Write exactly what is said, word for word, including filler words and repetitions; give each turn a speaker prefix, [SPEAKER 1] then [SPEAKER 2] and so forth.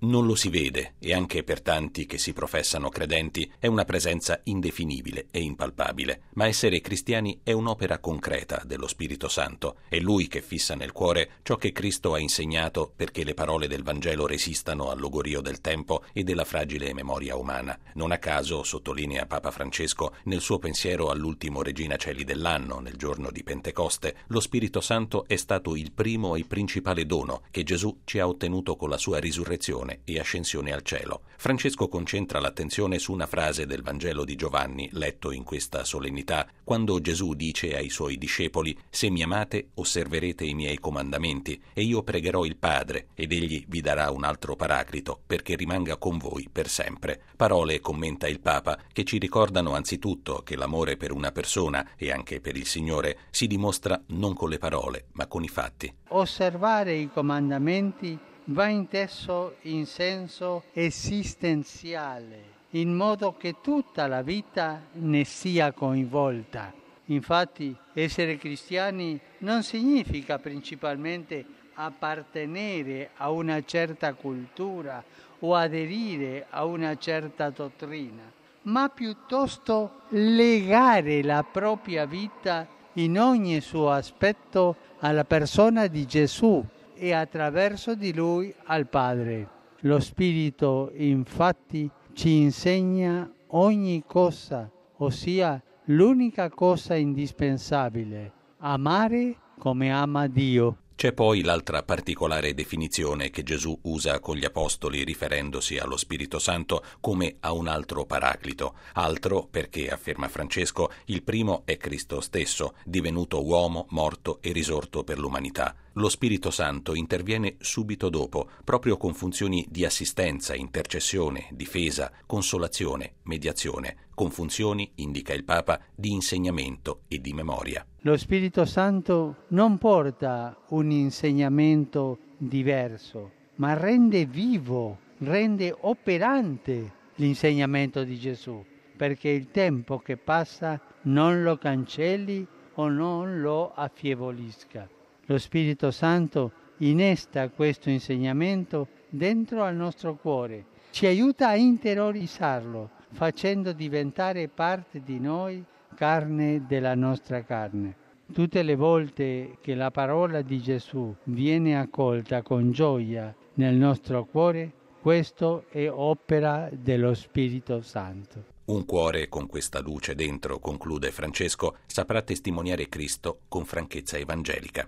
[SPEAKER 1] Non lo si vede e anche per tanti che si professano credenti è una presenza indefinibile e impalpabile, ma essere cristiani è un'opera concreta dello Spirito Santo. È Lui che fissa nel cuore ciò che Cristo ha insegnato perché le parole del Vangelo resistano al logorio del tempo e della fragile memoria umana. Non a caso, sottolinea Papa Francesco nel suo pensiero all'ultimo Regina Coeli dell'anno, nel giorno di Pentecoste, lo Spirito Santo è stato il primo e principale dono che Gesù ci ha ottenuto con la sua risurrezione e ascensione al cielo. Francesco concentra l'attenzione su una frase del Vangelo di Giovanni, letto in questa solennità, quando Gesù dice ai suoi discepoli: «Se mi amate, osserverete i miei comandamenti, e io pregherò il Padre, ed egli vi darà un altro paraclito, perché rimanga con voi per sempre». Parole, commenta il Papa, che ci ricordano anzitutto che l'amore per una persona, e anche per il Signore, si dimostra non con le parole, ma con i fatti.
[SPEAKER 2] Osservare i comandamenti va inteso in senso esistenziale, in modo che tutta la vita ne sia coinvolta. Infatti, essere cristiani non significa principalmente appartenere a una certa cultura o aderire a una certa dottrina, ma piuttosto legare la propria vita in ogni suo aspetto alla persona di Gesù e attraverso di Lui al Padre. Lo Spirito, infatti, ci insegna ogni cosa, ossia l'unica cosa indispensabile: amare come ama Dio.
[SPEAKER 1] C'è poi l'altra particolare definizione che Gesù usa con gli apostoli riferendosi allo Spirito Santo come a un altro paraclito. Altro perché, afferma Francesco, il primo è Cristo stesso, divenuto uomo, morto e risorto per l'umanità. Lo Spirito Santo interviene subito dopo, proprio con funzioni di assistenza, intercessione, difesa, consolazione, mediazione, con funzioni, indica il Papa, di insegnamento e di memoria.
[SPEAKER 2] Lo Spirito Santo non porta un insegnamento diverso, ma rende vivo, rende operante l'insegnamento di Gesù, perché il tempo che passa non lo cancelli o non lo affievolisca. Lo Spirito Santo innesta questo insegnamento dentro al nostro cuore, ci aiuta a interiorizzarlo, facendo diventare parte di noi carne della nostra carne. Tutte le volte che la parola di Gesù viene accolta con gioia nel nostro cuore, questo è opera dello Spirito Santo.
[SPEAKER 1] Un cuore con questa luce dentro, conclude Francesco, saprà testimoniare Cristo con franchezza evangelica.